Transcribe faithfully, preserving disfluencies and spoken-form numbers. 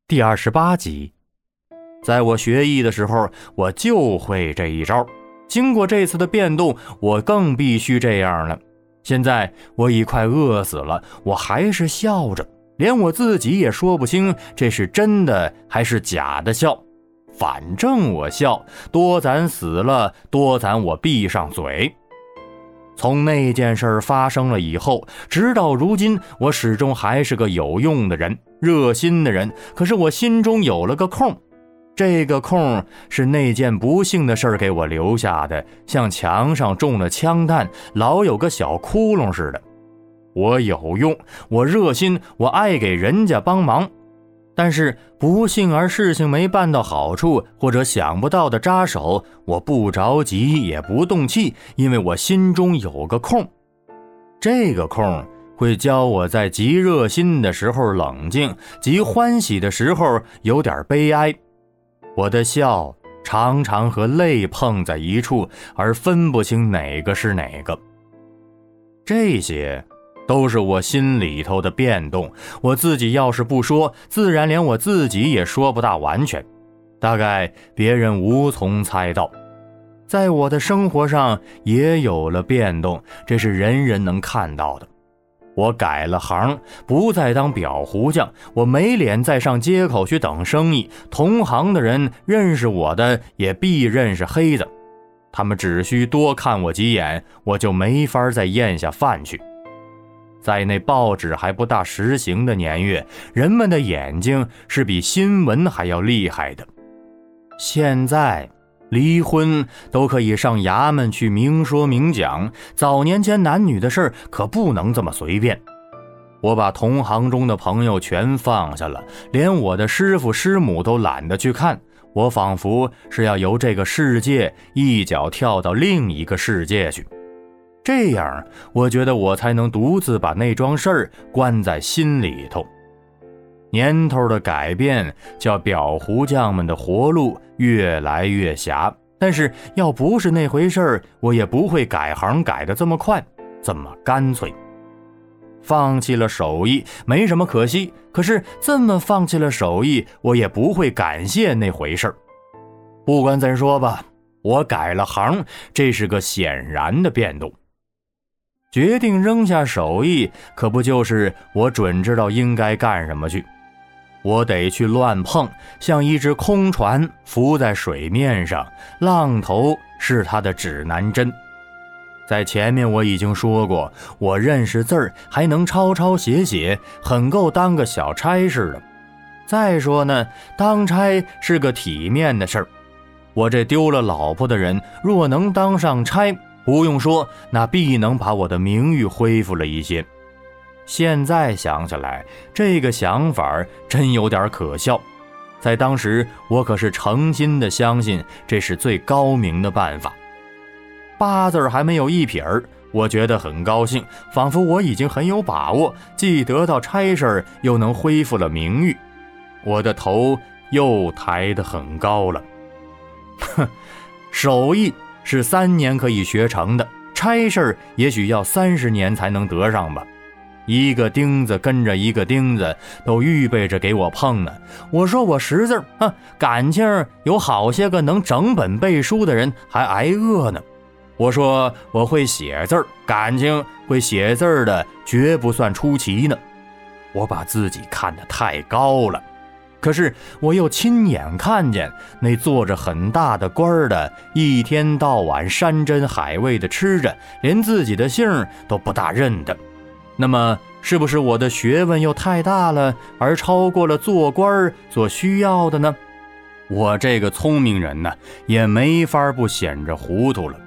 第二十八集。在我学艺的时候，我就会这一招。经过这次的变动，我更必须这样了。现在我已快饿死了，我还是笑着，连我自己也说不清这是真的还是假的笑。反正我笑，多咱死了，多咱我闭上嘴。从那件事发生了以后，直到如今，我始终还是个有用的人，热心的人。可是我心中有了个空，这个空是那件不幸的事给我留下的，像墙上中了枪弹，老有个小窟窿似的。我有用，我热心，我爱给人家帮忙。但是不幸而事情没办到好处，或者想不到的扎手，我不着急也不动气，因为我心中有个空。这个空会教我在极热心的时候冷静，极欢喜的时候有点悲哀。我的笑常常和泪碰在一处，而分不清哪个是哪个。这些都是我心里头的变动，我自己要是不说，自然连我自己也说不大完全，大概别人无从猜到。在我的生活上也有了变动，这是人人能看到的。我改了行，不再当裱糊匠，我没脸再上街口去等生意，同行的人认识我的也必认识黑子，他们只需多看我几眼，我就没法再咽下饭去。在那报纸还不大实行的年月，人们的眼睛是比新闻还要厉害的。现在离婚都可以上衙门去明说明讲，早年间男女的事可不能这么随便。我把同行中的朋友全放下了，连我的师父师母都懒得去看，我仿佛是要由这个世界一脚跳到另一个世界去。这样我觉得我才能独自把那桩事儿关在心里头。年头的改变叫裱糊匠们的活路越来越狭，但是要不是那回事儿，我也不会改行改得这么快，这么干脆。放弃了手艺没什么可惜，可是这么放弃了手艺，我也不会感谢那回事儿。不管怎说吧，我改了行，这是个显然的变动。决定扔下手艺，可不就是我准知道应该干什么去。我得去乱碰，像一只空船浮在水面上，浪头是它的指南针。在前面我已经说过，我认识字儿，还能抄抄写写，很够当个小差事的。再说呢，当差是个体面的事儿，我这丢了老婆的人若能当上差，不用说，那必能把我的名誉恢复了一些。现在想起来，这个想法真有点可笑。在当时，我可是诚心的相信这是最高明的办法。八字还没有一撇儿，我觉得很高兴，仿佛我已经很有把握，既得到差事，又能恢复了名誉。我的头又抬得很高了。哼，手艺是三年可以学成的，差事也许要三十年才能得上吧。一个钉子跟着一个钉子，都预备着给我碰呢。我说我识字啊，感情有好些个能整本背书的人还挨饿呢。我说我会写字，感情会写字的绝不算出奇呢。我把自己看得太高了。可是我又亲眼看见那做着很大的官的，一天到晚山珍海味的吃着，连自己的姓都不大认得。那么是不是我的学问又太大了，而超过了做官所需要的呢？我这个聪明人呢，也没法不显着糊涂了。